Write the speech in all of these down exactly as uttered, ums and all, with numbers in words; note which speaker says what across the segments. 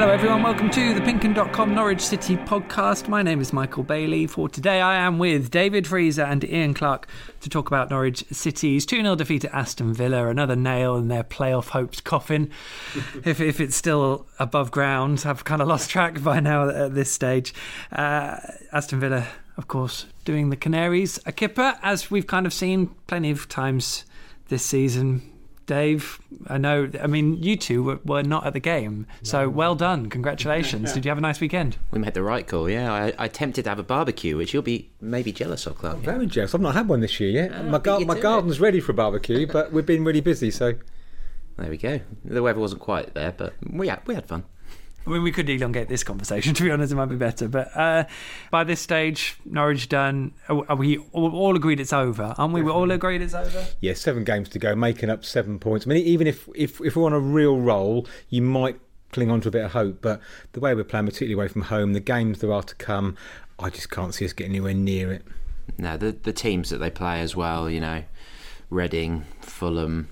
Speaker 1: Hello everyone, welcome to the Pinkun dot com Norwich City podcast. My name is Michael Bailey. For today I am with David Freezer and Ian Clark to talk about Norwich City's two nil defeat at Aston Villa, another nail in their playoff hopes coffin. if, if it's still above ground, I've kind of lost track by now at this stage. Uh, Aston Villa, of course, doing the Canaries a kipper, as we've kind of seen plenty of times this season. Dave, I know, I mean, you two were, were not at the game, so well done, congratulations. Did you have a nice weekend?
Speaker 2: We made the right call, yeah. I, I attempted to have a barbecue, which you'll be maybe jealous of, Clark.
Speaker 3: I'm very jealous. I've not had one this year yet.
Speaker 2: Oh,
Speaker 3: my gar- my garden's it. ready for a barbecue, but we've been really busy, so...
Speaker 2: There we go. The weather wasn't quite there, but we had, we had fun.
Speaker 1: I mean, we could elongate this conversation, to be honest, it might be better. But uh, by this stage, Norwich done. Are we all agreed it's over? Aren't we? We're all agreed it's over?
Speaker 3: Yeah, seven games to go, making up seven points. I mean, even if, if, if we're on a real roll, you might cling on to a bit of hope. But the way we're playing, particularly away from home, the games there are to come, I just can't see us getting anywhere near it.
Speaker 2: No, the, the teams that they play as well, you know, Reading, Fulham,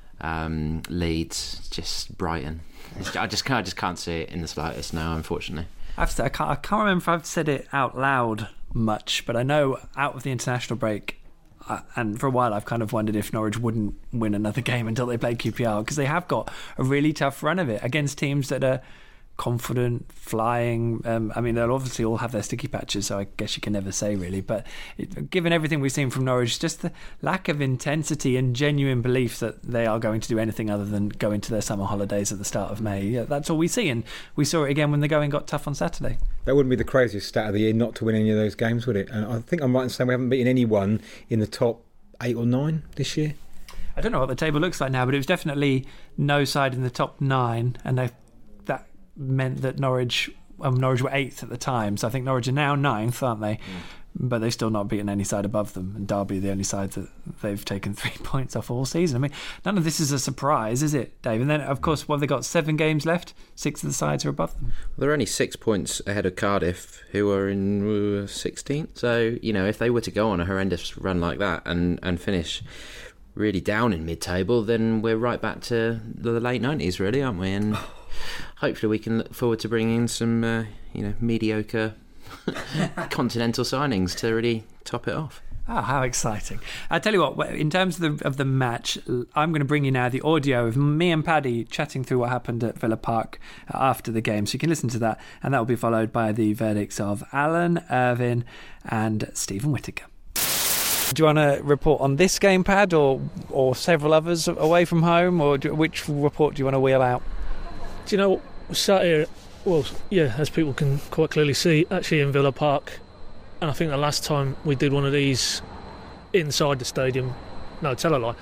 Speaker 2: um, Leeds, just Brighton. I just can't, I just can't see it in the slightest now, unfortunately.
Speaker 1: I've said, I, can't, I can't remember if I've said it out loud much, but I know out of the international break, uh, and for a while I've kind of wondered if Norwich wouldn't win another game until they play Q P R, because they have got a really tough run of it against teams that are confident, flying. Um, I mean, they'll obviously all have their sticky patches, so I guess you can never say really. But it, given everything we've seen from Norwich, just the lack of intensity and genuine belief that they are going to do anything other than go into their summer holidays at the start of May. Yeah, that's all we see, and we saw it again when the going got tough on Saturday.
Speaker 3: That wouldn't be the craziest stat of the year not to win any of those games, would it? And I think I'm right in saying we haven't beaten anyone in the top eight or nine this year.
Speaker 1: I don't know what the table looks like now, but it was definitely no side in the top nine, and they that meant that Norwich um, Norwich were eighth at the time, so I think Norwich are now ninth, aren't they? Mm. But they've still not beaten any side above them, and Derby are the only side that they've taken three points off all season. I mean, none of this is a surprise, is it, Dave? And then, of course, well, they've got seven games left, six of the sides are above them.
Speaker 2: Well, they're only six points ahead of Cardiff, who are in sixteenth, so, you know, if they were to go on a horrendous run like that and, and finish really down in mid-table, then we're right back to the late nineties, really, aren't we? And hopefully we can look forward to bringing in some, uh, you know, mediocre continental signings to really top it off.
Speaker 1: Ah, how exciting. I tell you what, in terms of the, of the match, I'm going to bring you now the audio of me and Paddy chatting through what happened at Villa Park after the game, so you can listen to that, and that will be followed by the verdicts of Alan, Irvine and Stephen Whittaker. Do you want to report on this game, Pad, or or several others away from home, or do, which report do you want to wheel out?
Speaker 4: Do you know what? We're sat here, well, yeah, as people can quite clearly see, actually in Villa Park, and I think the last time we did one of these inside the stadium, no, tell a lie,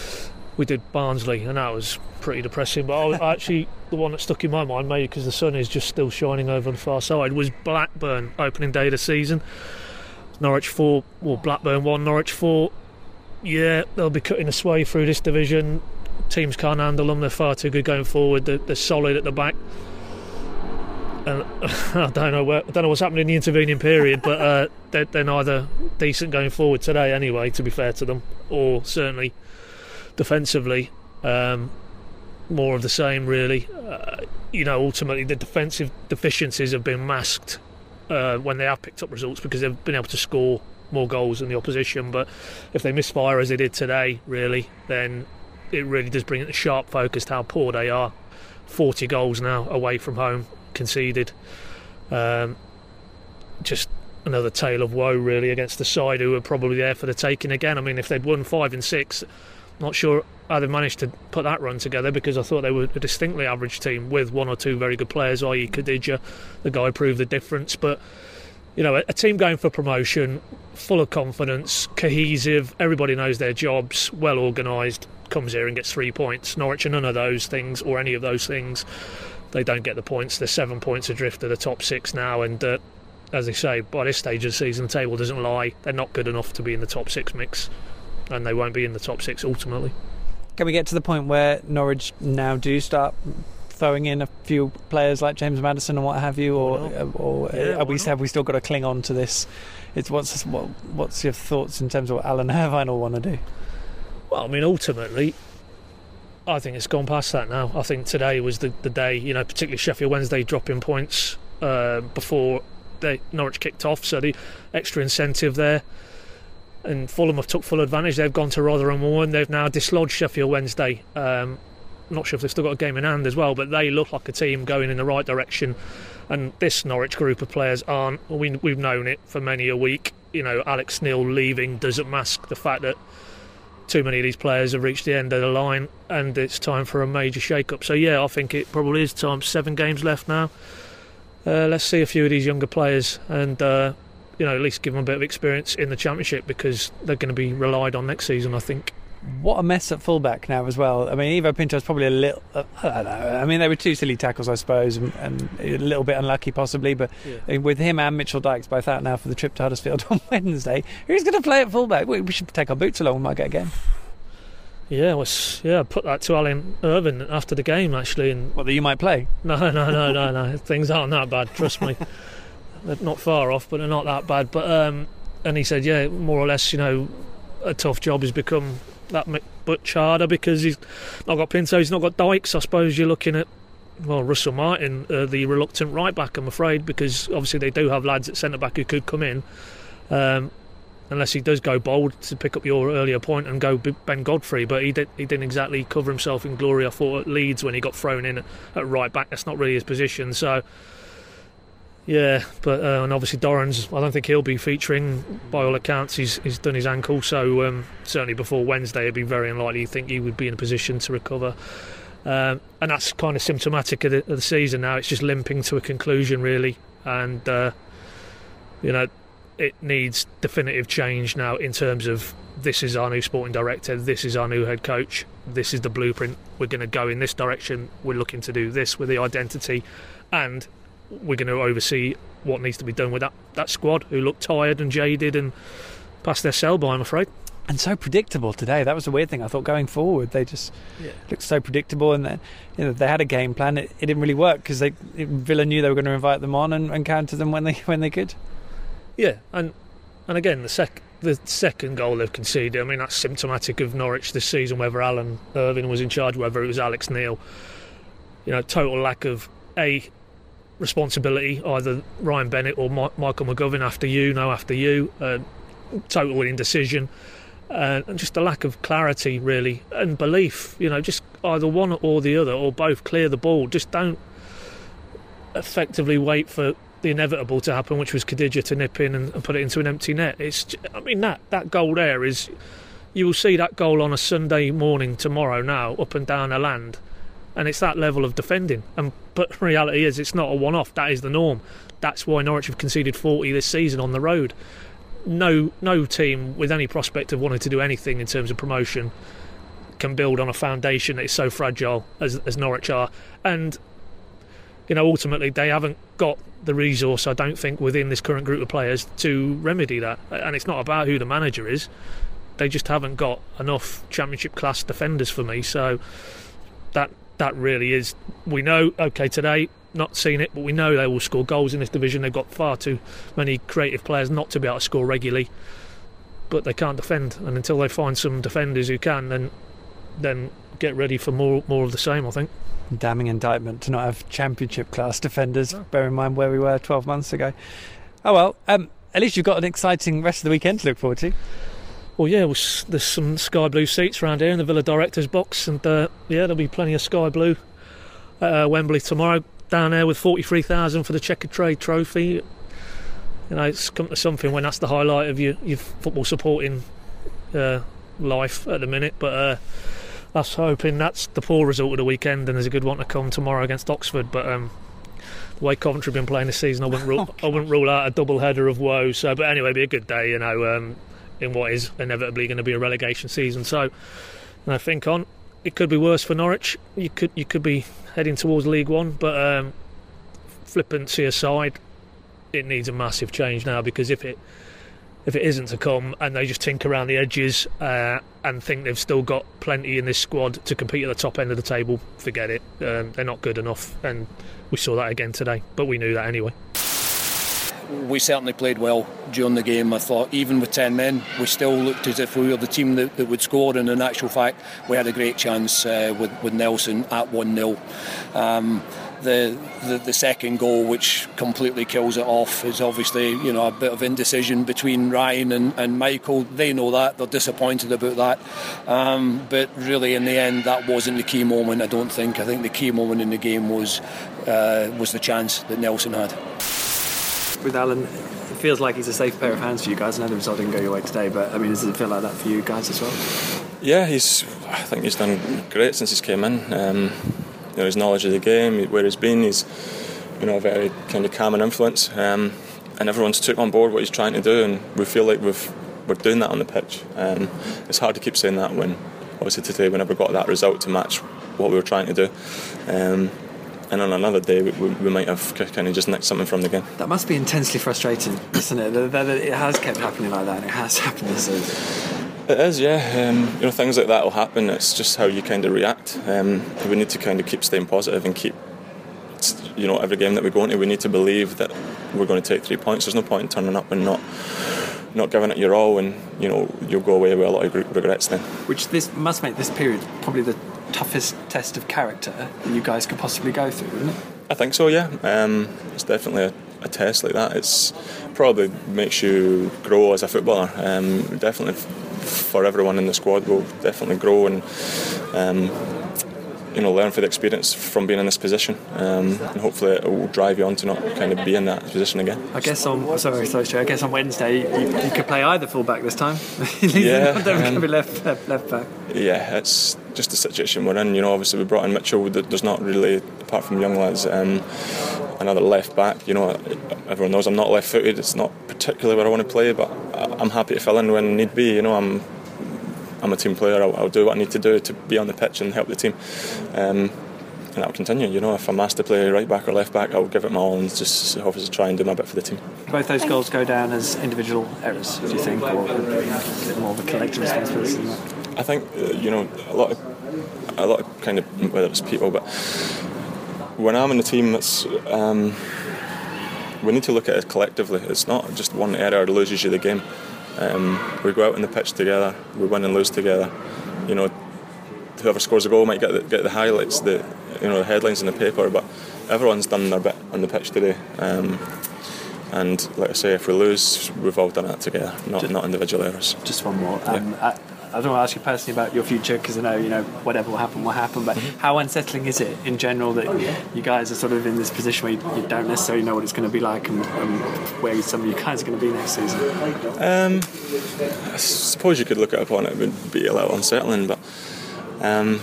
Speaker 4: we did Barnsley, and that was pretty depressing. But I, actually, the one that stuck in my mind, maybe because the sun is just still shining over on the far side, was Blackburn, opening day of the season. Norwich four, well, Blackburn one, Norwich four. Yeah, they'll be cutting a sway through this division. Teams can't handle them, they're far too good going forward, they're, they're solid at the back. And I don't know where, I don't know what's happening in the intervening period, but uh, they're, they're neither decent going forward today anyway, to be fair to them, or certainly defensively. Um, more of the same, really. Uh, you know, ultimately the defensive deficiencies have been masked Uh, when they have picked up results, because they've been able to score more goals than the opposition. But if they misfire as they did today, really, then it really does bring it to sharp focus to how poor they are. forty goals now away from home conceded. Um, just another tale of woe, really, against the side who are probably there for the taking again. I mean, if they'd won five and six, not sure how they managed to put that run together, because I thought they were a distinctly average team with one or two very good players, that is. Khadija, the guy proved the difference. But, you know, a, a team going for promotion, full of confidence, cohesive, everybody knows their jobs, well organised, comes here and gets three points. Norwich are none of those things, or any of those things. They don't get the points. They're seven points adrift of the top six now, and uh, as they say, by this stage of the season, the table doesn't lie. They're not good enough to be in the top six mix, and they won't be in the top six ultimately.
Speaker 1: Can we get to the point where Norwich now do start throwing in a few players like James Maddison and what have you, or, or
Speaker 4: yeah,
Speaker 1: are we, have we still got to cling on to this? It's what's what, what's your thoughts in terms of what Alan Irvine will want to do?
Speaker 4: Well, I mean, ultimately, I think it's gone past that now. I think today was the, the day, you know, particularly Sheffield Wednesday dropping points uh, before they, Norwich kicked off, so the extra incentive there. And Fulham have took full advantage. They've gone to Rotherham and they've now dislodged Sheffield Wednesday. Um, not sure if they've still got a game in hand as well, but they look like a team going in the right direction. And this Norwich group of players aren't. We, we've known it for many a week. You know, Alex Neil leaving doesn't mask the fact that too many of these players have reached the end of the line and it's time for a major shake-up. So yeah, I think it probably is time. Seven games left now. Uh, let's see a few of these younger players and uh, you know, at least give them a bit of experience in the Championship, because they're going to be relied on next season, I think.
Speaker 1: What a mess at fullback now as well. I mean, Ivo Pinto's probably a little, uh, I don't know, I mean, they were two silly tackles, I suppose, and, and a little bit unlucky possibly, but yeah. With him and Mitchell Dykes both out now for the trip to Huddersfield on Wednesday, who's going to play at fullback? We, we should take our boots along, we might get a game.
Speaker 4: Yeah, well, yeah, put that to Alan Irvine after the game, actually. And
Speaker 1: well, that you might play?
Speaker 4: No, no, no, no, no, things aren't that bad, trust me. They're not far off, but they're not that bad. But um, and he said, yeah, more or less, you know, a tough job has become that much harder because he's not got Pinto, he's not got Dykes. I suppose you're looking at, well, Russell Martin, uh, the reluctant right back, I'm afraid, because obviously they do have lads at centre back who could come in, um, unless he does go bold, to pick up your earlier point, and go Ben Godfrey. But he did, he didn't exactly cover himself in glory, I thought, at Leeds when he got thrown in at, at right back. That's not really his position. So yeah, but uh, and obviously Dorrans, I don't think he'll be featuring. By all accounts, he's he's done his ankle, so um, certainly before Wednesday it'd be very unlikely you think he would be in a position to recover. Um, and that's kind of symptomatic of the, of the season now. It's just limping to a conclusion, really, and uh, you know, it needs definitive change now in terms of, this is our new sporting director, this is our new head coach, this is the blueprint, we're going to go in this direction, we're looking to do this with the identity, and we're going to oversee what needs to be done with that, that squad who look tired and jaded and past their sell-by, I'm afraid.
Speaker 1: And so predictable today. That was the weird thing. I thought going forward they just yeah. looked so predictable, and then, you know, they had a game plan. It, it didn't really work because they Villa knew they were going to invite them on and, and counter them when they when they could.
Speaker 4: Yeah, and and again the sec the second goal they've conceded, I mean, that's symptomatic of Norwich this season. Whether Alan Irvine was in charge, whether it was Alex Neil, you know, total lack of a responsibility, either Ryan Bennett or Ma- Michael McGovern. After you, no, after you. Uh, total indecision. Uh, and just a lack of clarity, really, and belief. You know, just either one or the other, or both. Clear the ball. Just don't effectively wait for the inevitable to happen, which was Khadija to nip in and, and put it into an empty net. It's, I mean, that that goal there is, you will see that goal on a Sunday morning tomorrow now, up and down the land, and it's that level of defending. And but reality is, it's not a one-off. That is the norm. That's why Norwich have conceded forty this season on the road. No, no team with any prospect of wanting to do anything in terms of promotion can build on a foundation that is so fragile as, as Norwich are. And, you know, ultimately they haven't got the resource, I don't think, within this current group of players to remedy that. And it's not about who the manager is. They just haven't got enough Championship class defenders for me. So that that really is, we know, OK, today, not seen it, but we know they will score goals in this division. They've got far too many creative players not to be able to score regularly, but they can't defend. And until they find some defenders who can, then then get ready for more more of the same, I think.
Speaker 1: Damning indictment to not have Championship class defenders. Oh. Bear in mind where we were twelve months ago. Oh well, um, at least you've got an exciting rest of the weekend to look forward to.
Speaker 4: Well, yeah, well, there's some sky blue seats around here in the Villa Directors box, and uh, yeah, there'll be plenty of sky blue at uh, Wembley tomorrow. Down there with forty-three thousand for the Chequered Trade Trophy. You know, it's come to something when that's the highlight of your, your football supporting uh, life at the minute. But uh, that's hoping that's the poor result of the weekend, and there's a good one to come tomorrow against Oxford. But um, the way Coventry have been playing this season, I wouldn't rule, oh, I wouldn't rule out a double header of woe. So, but anyway, it'll be a good day, you know, um, in what is inevitably going to be a relegation season. So, you know, think on. It could be worse for Norwich. You could you could be heading towards League One, but um, flippancy aside, it needs a massive change now, because if it if it isn't to come and they just tinker around the edges uh, and think they've still got plenty in this squad to compete at the top end of the table, forget it. Um, they're not good enough, and we saw that again today. But we knew that anyway.
Speaker 5: we certainly played well during the game. I thought even with ten men, we still looked as if we were the team that, that would score, and in actual fact we had a great chance uh, with, with Nelson at one nil. Um, The, the the second goal, which completely kills it off, is obviously, you know, a bit of indecision between Ryan and, and Michael. They know that, they're disappointed about that, um, but really in the end that wasn't the key moment. I don't think. I think the key moment in the game was uh, was the chance that Nelson had.
Speaker 1: With Alan, it feels like he's a safe pair of hands for you guys. I know the result didn't go your way today, but I mean, does it feel like that for you guys as well?
Speaker 6: Yeah, he's. I think he's done great since he's came in. Um, You know, his knowledge of the game, where he's been, he's, you know, a very kind of calming influence, um, and everyone's took on board what he's trying to do, and we feel like we've we're doing that on the pitch. Um, it's hard to keep saying that when, obviously today, we never got that result to match what we were trying to do, um, and on another day we, we, we might have kind of just nicked something from the game.
Speaker 1: That must be intensely frustrating, isn't it? That, that it has kept happening like that, and it has happened this season.
Speaker 6: It is, yeah. Um, you know, things like that will happen. It's just how you kind of react. Um, we need to kind of keep staying positive and keep, you know, every game that we go into, we need to believe that we're going to take three points. There's no point in turning up and not not giving it your all, and you know you'll go away with a lot of regrets then.
Speaker 1: Which this must make this period probably the toughest test of character that you guys could possibly go through, isn't it?
Speaker 6: I think so, yeah. Um, it's definitely a, a test like that. It's probably makes you grow as a footballer. Um, definitely. For everyone in the squad, will definitely grow and um, you know learn for the experience from being in this position, um, and hopefully it will drive you on to not kind of be in that position again.
Speaker 1: I guess on sorry, sorry, sorry I guess on Wednesday you, you could play either full back this time.
Speaker 6: Yeah,
Speaker 1: don't um, be left, left left back.
Speaker 6: Yeah, it's just the situation we're in. You know, obviously we brought in Mitchell. There's not really, apart from young lads, um, another left back. You know, everyone knows I'm not left-footed. It's not particularly where I want to play, but I'm happy to fill in when need be. You know, I'm I'm a team player. I'll, I'll do what I need to do to be on the pitch and help the team, um, and that'll continue. You know, if I'm asked to play right back or left back, I'll give it my all and just obviously try and do my bit for the team.
Speaker 1: Both those goals go down as individual errors, do you think, or more of a collective responsibility than that?
Speaker 6: I think uh, you know a lot of a lot of kind of, whether it's people, but when I'm in the team, it's um, we need to look at it collectively. It's not just one error that loses you the game. Um, we go out on the pitch together, we win and lose together. You know, whoever scores a goal might get the, get the highlights, the you know the headlines in the paper, but everyone's done their bit on the pitch today. Um, and like I say, if we lose, we've all done that together, not just, not individual errors.
Speaker 1: Just one more. Um, yeah. I, I don't want to ask you personally about your future because I know you know whatever will happen will happen. But mm-hmm. how unsettling is it in general that you guys are sort of in this position where you, you don't necessarily know what it's going to be like and, and where some of you guys are going to be next season?
Speaker 6: Um, I suppose you could look at it upon it, it would be a little unsettling, but um,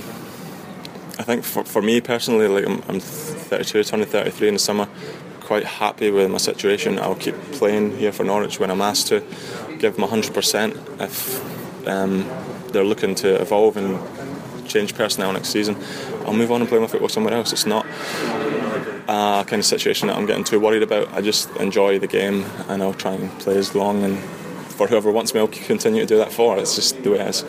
Speaker 6: I think for, for me personally, like I'm, I'm thirty-two, turning thirty-three in the summer. Quite happy with my situation. I'll keep playing here for Norwich when I'm asked to, give them one hundred percent. If um, they're looking to evolve and change personnel next season, I'll move on and play my football somewhere else. It's not a kind of situation that I'm getting too worried about. I just enjoy the game and I'll try and play as long, and for whoever wants me, I'll continue to do that for. It's just the way it is.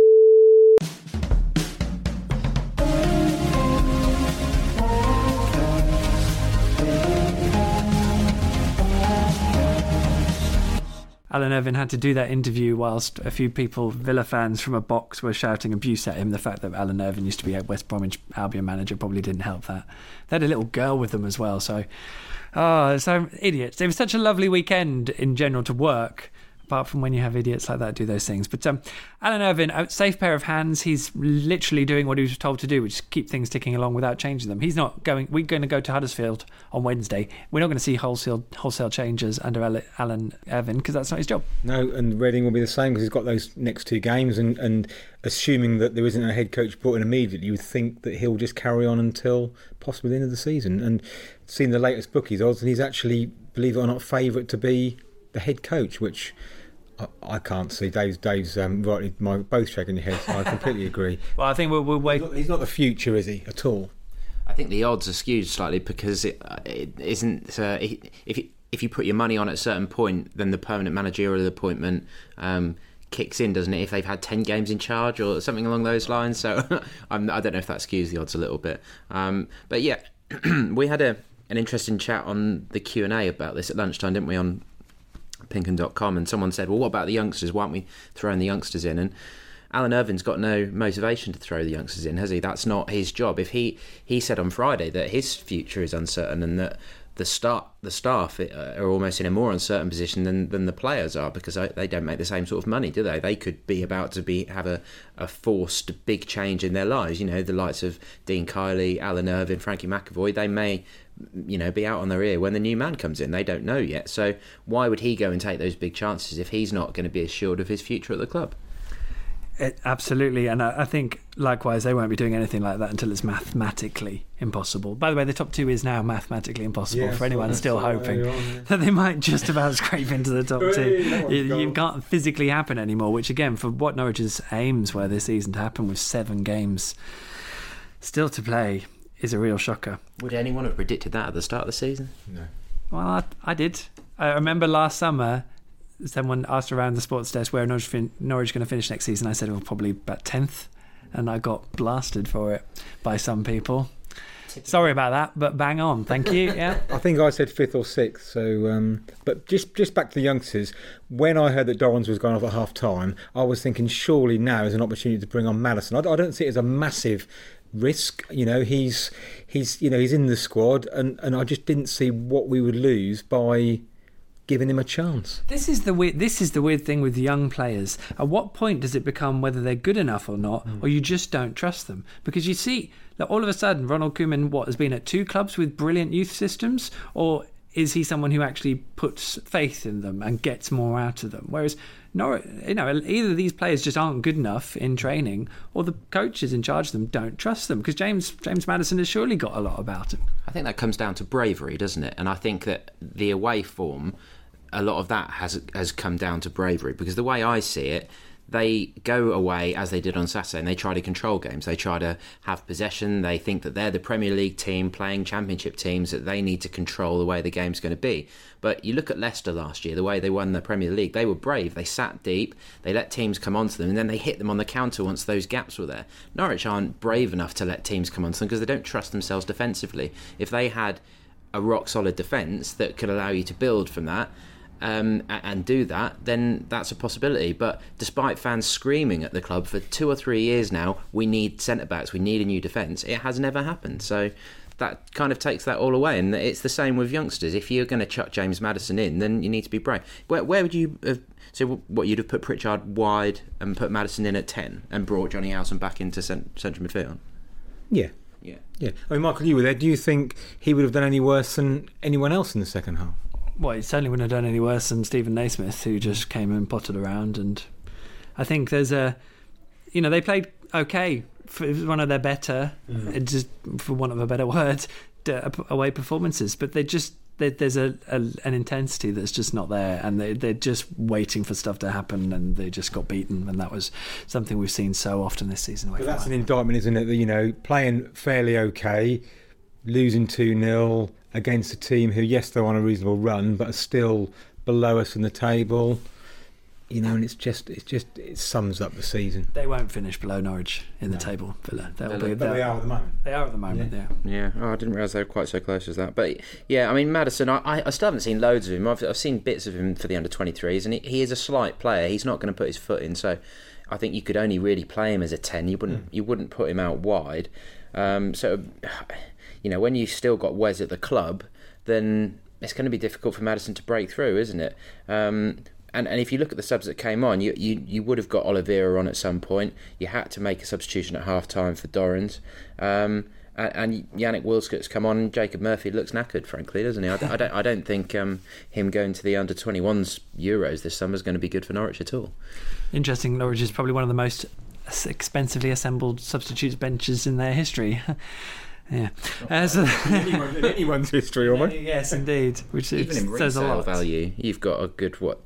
Speaker 1: Alan Irvine had to do that interview whilst a few people, Villa fans from a box, were shouting abuse at him. The fact that Alan Irvine used to be a West Bromwich Albion manager probably didn't help that. They had a little girl with them as well, so... Oh, so idiots. It was such a lovely weekend in general to work, apart from when you have idiots like that do those things. But um, Alan Irvine, a safe pair of hands. He's literally doing what he was told to do, which is keep things ticking along without changing them. He's not going. We're going to go to Huddersfield on Wednesday. We're not going to see wholesale wholesale changes under Alan Irvine because that's not his job.
Speaker 3: No, and Reading will be the same because he's got those next two games. And, and assuming that there isn't a head coach brought in immediately, you would think that he'll just carry on until possibly the end of the season. And seeing the latest bookies odds, and he's actually, believe it or not, favourite to be the head coach, which I, I can't see. Dave's, Dave's um, rightly, my, both shaking your heads. I completely agree.
Speaker 1: Well, I think we'll, we'll wait.
Speaker 3: He's not, he's not the future, is he, at all?
Speaker 2: I think the odds are skewed slightly because it, it isn't. Uh, if you, if you put your money on at a certain point, then the permanent managerial appointment um, kicks in, doesn't it? If they've had ten games in charge or something along those lines. So I'm, I don't know if that skews the odds a little bit. Um, but yeah, we had a. an interesting chat on the Q and A about this at lunchtime, didn't we, on Pinken dot com, and someone said, well, what about the youngsters? Why aren't we throwing the youngsters in? And Alan Irvin's got no motivation to throw the youngsters in, has he? That's not his job. If he, he said on Friday that his future is uncertain and that the start the staff are almost in a more uncertain position than, than the players are, because they don't make the same sort of money, do they? They could be about to be have a, a forced big change in their lives. You know, the likes of Dean Kiley, Alan Irvin, Frankie McAvoy, they may, you know, be out on their ear when the new man comes in. They don't know yet. So why would he go and take those big chances if he's not going to be assured of his future at the club?
Speaker 1: It, absolutely, and I, I think likewise they won't be doing anything like that until it's mathematically impossible. By the way, the top two is now mathematically impossible yeah, for anyone still hoping on, yeah. that they might just about scrape into the top two. You, you can't physically happen anymore, which again, for what Norwich's aims were this season to happen with seven games still to play, is a real shocker.
Speaker 2: Would anyone have predicted that at the start of the season?
Speaker 3: No.
Speaker 1: Well, I, I did. I remember last summer someone asked around the sports desk where Norwich, fin- Norwich going to finish next season. I said, well, probably about tenth, and I got blasted for it by some people. Sorry about that, but bang on. Thank you. Yeah,
Speaker 3: I think I said fifth or sixth. So, um, but just just back to the youngsters. When I heard that Dorrans was going off at half time, I was thinking surely now is an opportunity to bring on Maddison. I, I don't see it as a massive risk. You know, he's he's you know he's in the squad, and, and I just didn't see what we would lose by giving him a chance.
Speaker 1: This is the weird. This is the weird thing with young players. At what point does it become whether they're good enough or not, mm. or you just don't trust them? Because you see, like, all of a sudden, Ronald Koeman, what, has been at two clubs with brilliant youth systems, or is he someone who actually puts faith in them and gets more out of them? Whereas, no, you know, either these players just aren't good enough in training, or the coaches in charge of them don't trust them. Because James James Maddison has surely got a lot about him.
Speaker 2: I think that comes down to bravery, doesn't it? And I think that the away form, a lot of that has has come down to bravery, because the way I see it, they go away as they did on Saturday and they try to control games. They try to have possession. They think that they're the Premier League team playing championship teams, that they need to control the way the game's going to be. But you look at Leicester last year, the way they won the Premier League, they were brave. They sat deep, they let teams come onto them, and then they hit them on the counter once those gaps were there. Norwich aren't brave enough to let teams come onto them because they don't trust themselves defensively. If they had a rock-solid defence that could allow you to build from that, Um, and do that, then that's a possibility. But despite fans screaming at the club for two or three years now, we need centre-backs, we need a new defence, it has never happened. So that kind of takes that all away. And it's the same with youngsters. If you're going to chuck James Maddison in, then you need to be brave. Where, where would you have, so what, you'd have put Pritchard wide and put Maddison in at ten and brought Johnny Howson back into cent- central midfield?
Speaker 3: Yeah.
Speaker 2: Yeah.
Speaker 3: Yeah. I mean, Michael, you were there. Do you think he would have done any worse than anyone else in the second half?
Speaker 1: Well, he certainly wouldn't have done any worse than Stephen Naismith, who just came and potted around. And I think there's a, you know, they played okay. It was one of their better, mm. just for want of a better word, away performances. But they just, they, there's a, a an intensity that's just not there, and they they're just waiting for stuff to happen, and they just got beaten. And that was something we've seen so often this season.
Speaker 3: But that's an indictment, isn't it? That, you know, playing fairly okay, losing two nil against a team who, yes, they're on a reasonable run, but are still below us in the table. You know, and it's just, it's just, it sums up the season.
Speaker 1: They won't finish below Norwich in the no. table, Villa. They'll be,
Speaker 3: but they are at the moment.
Speaker 1: They are at the moment, yeah.
Speaker 2: Yeah, yeah. Oh, I didn't realise they were quite so close as that. But yeah, I mean, Maddison, I, I still haven't seen loads of him. I've, I've seen bits of him for the under twenty-threes, and he, he is a slight player. He's not going to put his foot in, so I think you could only really play him as a ten. You wouldn't, mm. you wouldn't put him out wide. Um, so, you know, when you've still got Wes at the club, then it's going to be difficult for Maddison to break through, isn't it? Um, and, and if you look at the subs that came on, you, you you would have got Oliveira on at some point. You had to make a substitution at half-time for Dorrans. Um, and, and Yannick Wilscott's come on, and Jacob Murphy looks knackered, frankly, doesn't he? I, I don't I don't think um, him going to the under twenty-ones Euros this summer is going to be good for Norwich at all.
Speaker 1: Interesting. Norwich is probably one of the most expensively assembled substitutes benches in their history. Yeah, uh, so
Speaker 3: in, anyone, in anyone's history, almost.
Speaker 1: Yes, indeed. Which
Speaker 2: even in
Speaker 1: says a lot.
Speaker 2: Value, you've got a good what,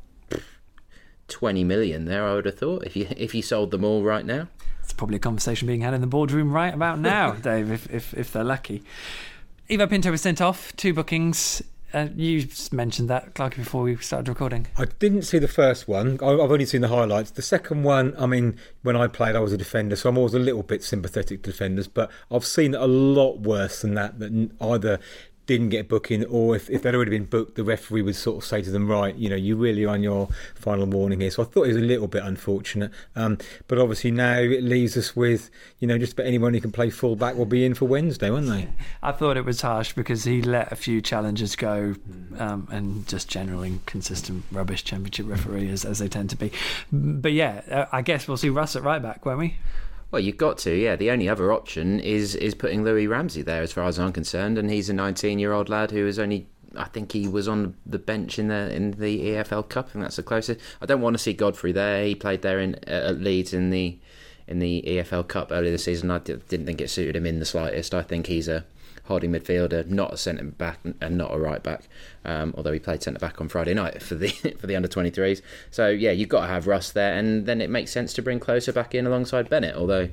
Speaker 2: twenty million there. I would have thought if you if you sold them all right now.
Speaker 1: It's probably a conversation being had in the boardroom right about now, Dave. If if if they're lucky. Ivo Pinto was sent off. Two bookings. Uh, you mentioned that, Clarky, before we started recording.
Speaker 3: I didn't see the first one. I've only seen the highlights. The second one, I mean, when I played, I was a defender, so I'm always a little bit sympathetic to defenders, but I've seen a lot worse than that, that either didn't get booking, or if, if they'd already been booked, the referee would sort of say to them, right, you know, you really are on your final warning here. So I thought it was a little bit unfortunate. Um, but obviously now it leaves us with, you know, just about anyone who can play full back will be in for Wednesday, won't they?
Speaker 1: I thought it was harsh because he let a few challenges go, um, and just general inconsistent rubbish championship referee as, as they tend to be. But yeah, I guess we'll see Russ at right back, won't we?
Speaker 2: Well, you've got to, yeah. The only other option is is putting Louis Ramsey there, as far as I'm concerned, and he's a nineteen-year-old lad who is only, I think he was on the bench in the in the E F L Cup, and that's the closest. I don't want to see Godfrey there. He played there in at Leeds in the in the E F L Cup earlier this season. I didn't think it suited him in the slightest. I think he's a holding midfielder, not a centre back and not a right back. Um, although he played centre back on Friday night for the for the under twenty-threes. So yeah, you've got to have Russ there, and then it makes sense to bring Closer back in alongside Bennett. Although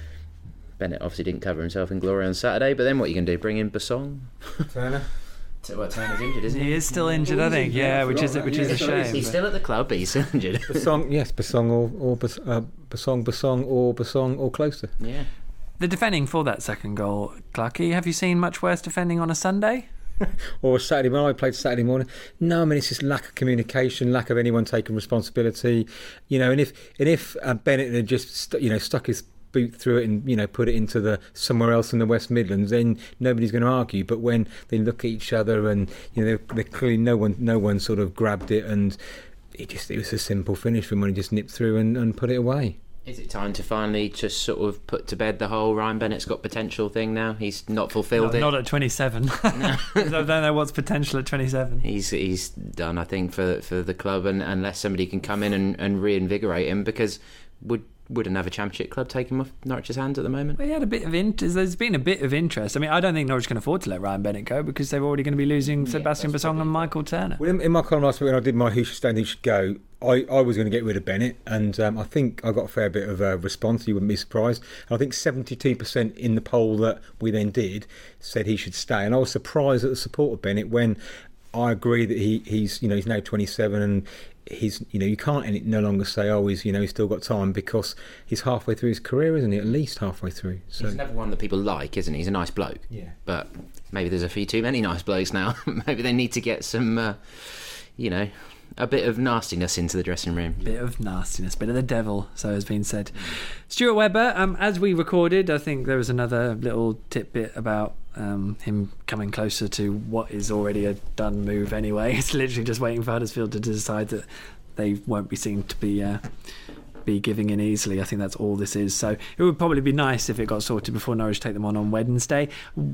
Speaker 2: Bennett obviously didn't cover himself in glory on Saturday. But then what are you going to do? Bring in Basong?
Speaker 3: Turner.
Speaker 2: Well, Turner's injured, isn't he?
Speaker 1: He is still injured, I think. Yeah, which is which is a shame.
Speaker 2: He's still at the club, but he's still injured.
Speaker 3: Basong, yes, Basong or or Bas, uh, Basong, Basong or Basong or Closer.
Speaker 2: Yeah.
Speaker 1: The defending for that second goal, Clarky, have you seen much worse defending on a Sunday?
Speaker 3: Or Saturday when I played Saturday morning? No, I mean it's just lack of communication, lack of anyone taking responsibility, you know. And if and if uh, Bennett had just st- you know stuck his boot through it and you know put it into the somewhere else in the West Midlands, then nobody's going to argue. But when they look at each other and you know they're, they're clearly no one no one sort of grabbed it, and it just it was a simple finish from when he just nipped through and, and put it away.
Speaker 2: Is it time to finally just sort of put to bed the whole Ryan Bennett's got potential thing now? He's not fulfilled
Speaker 1: no,
Speaker 2: it.
Speaker 1: Not at twenty-seven. No. I don't know what's potential at twenty-seven.
Speaker 2: He's he's done, I think, for for the club, and unless somebody can come in and, and reinvigorate him, because would would another Championship club take him off Norwich's hands at the moment?
Speaker 1: Well, he had a bit of interest. There's been a bit of interest. I mean, I don't think Norwich can afford to let Ryan Bennett go because they're already going to be losing yeah, Sebastian Basong and Michael Turner.
Speaker 3: Well, in, in my column last week when I did my Who Should Stay and Who Should Go, I, I was going to get rid of Bennett, and um, I think I got a fair bit of uh, response. You wouldn't be surprised. And I think seventy-two percent in the poll that we then did said he should stay, and I was surprised at the support of Bennett when I agree that he, he's you know he's now twenty-seven and he's you know you can't any, no longer say oh he's you know he's still got time, because he's halfway through his career, isn't he? At least halfway through. So
Speaker 2: he's never one that people like, isn't he? He's a nice bloke.
Speaker 3: Yeah.
Speaker 2: But maybe there's a few too many nice blokes now. Maybe they need to get some, uh, you know, a bit of nastiness into the dressing room.
Speaker 1: Bit of nastiness, bit of the devil, so has been said. Stuart Webber, um, as we recorded, I think there was another little tidbit about um, him coming closer to what is already a done move anyway. It's literally just waiting for Huddersfield to decide that they won't be seen to be uh, be giving in easily. I think that's all this is. So it would probably be nice if it got sorted before Norwich take them on on Wednesday,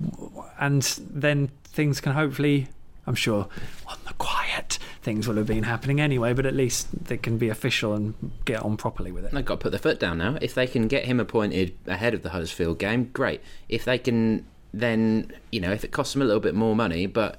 Speaker 1: and then things can hopefully, I'm sure, on the quiet, things will have been happening anyway, but at least they can be official and get on properly with it.
Speaker 2: They've got to put their foot down now. If they can get him appointed ahead of the Huddersfield game, great. If they can, then, you know, if it costs them a little bit more money, but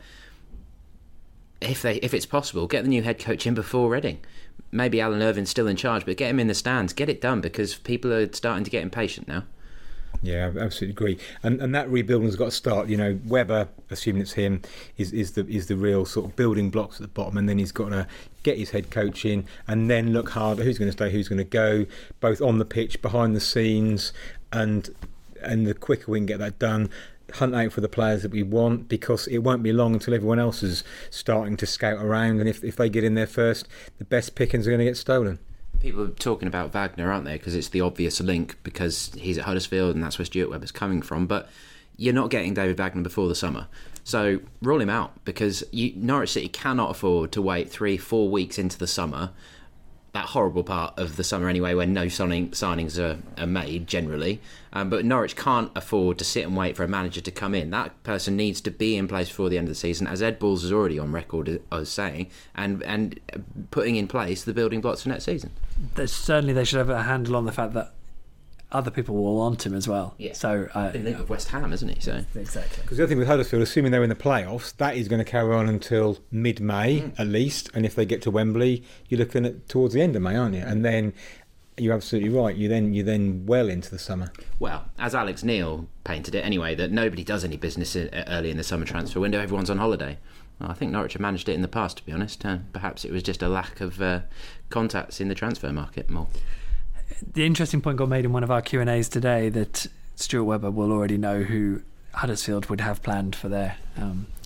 Speaker 2: if they if it's possible, get the new head coach in before Reading. Maybe Alan Irvin's still in charge, but get him in the stands, get it done, because people are starting to get impatient now.
Speaker 3: Yeah, I absolutely agree. And and that rebuilding's got to start. You know, Webber, assuming it's him, is, is the is the real sort of building blocks at the bottom, and then he's got to get his head coach in, and then look harder. Who's going to stay? Who's going to go? Both on the pitch, behind the scenes, and and the quicker we can get that done, hunt out for the players that we want, because it won't be long until everyone else is starting to scout around, and if if they get in there first, the best pickings are going to get stolen.
Speaker 2: People are talking about Wagner, aren't they? Because it's the obvious link, because he's at Huddersfield and that's where Stuart Webber's coming from. But you're not getting David Wagner before the summer. So rule him out, because you, Norwich City cannot afford to wait three, four weeks into the summer, that horrible part of the summer anyway, when no signing, signings are, are made generally. Um, but Norwich can't afford to sit and wait for a manager to come in. That person needs to be in place before the end of the season, as Ed Balls is already on record as saying, and and putting in place the building blocks for next season.
Speaker 1: There's, certainly they should have a handle on the fact that other people will want him as well.
Speaker 2: Yeah.
Speaker 1: So uh,
Speaker 2: in the of West Ham, isn't he? So
Speaker 1: exactly.
Speaker 3: Because the other thing with Huddersfield, assuming they're in the playoffs, that is going to carry on until mid-May mm. at least. And if they get to Wembley, you're looking at towards the end of May, aren't you? And then you're absolutely right. You then you then well into the summer.
Speaker 2: Well, as Alex Neil painted it anyway, that nobody does any business early in the summer transfer window. Everyone's on holiday. Well, I think Norwich have managed it in the past, to be honest. Uh, perhaps it was just a lack of uh, contacts in the transfer market more.
Speaker 1: The interesting point got made in one of our Q and A's today that Stuart Webber will already know who Huddersfield would have planned for their um,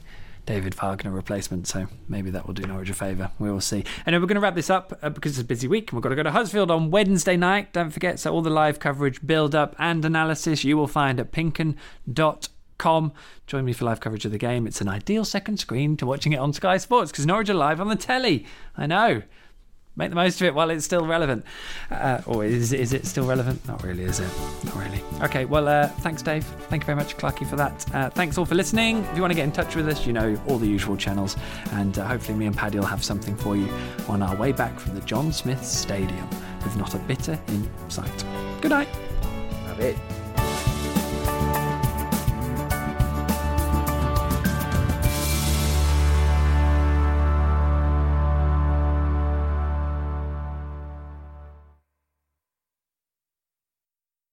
Speaker 1: David Wagner replacement, so maybe that will do Norwich a favour. We will see. Anyway, we're going to wrap this up uh, because it's a busy week. We've got to go to Huddersfield on Wednesday night. Don't forget, so all the live coverage, build-up and analysis you will find at pinken dot com. Join me for live coverage of the game. It's an ideal second screen to watching it on Sky Sports because Norwich are live on the telly. I know. Make the most of it while it's still relevant. Uh, or is, is it still relevant? Not really, is it? Not really. Okay, well, uh, thanks, Dave. Thank you very much, Clarky, for that. Uh, thanks all for listening. If you want to get in touch with us, you know, all the usual channels. And uh, hopefully me and Paddy will have something for you on our way back from the John Smith Stadium with not a bitter in sight. Good night.
Speaker 2: Have it.